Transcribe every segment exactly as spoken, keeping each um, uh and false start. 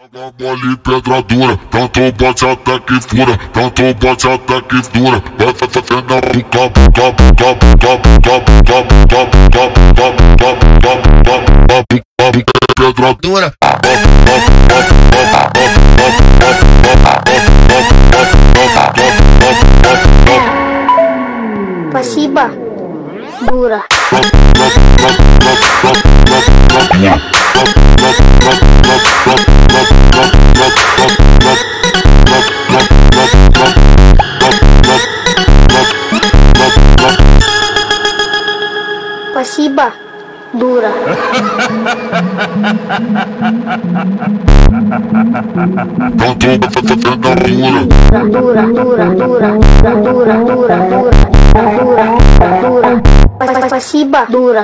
Mole pedra dura, tanto bate até que fura, tanto bate até que fura. Vai fazendo o cabo, cabo, cabo, cabo, cabo, cabo, cabo, cabo, cabo, cabo, cabo, cabo, pedra dura. Спасибо, дура. Спасибо, дура. Дура, дура, дура, дура, дура, дура, дура, дура. Спасибо, дура.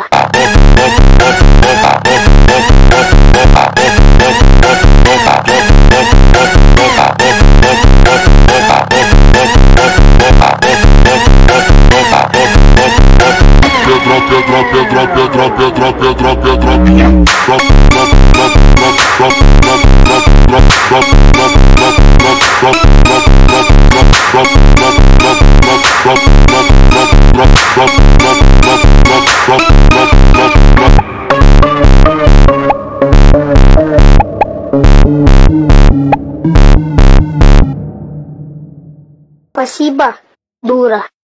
Pedra, pedra, pedra, pedra, pedra, pedra, pedra, Спасибо, дура.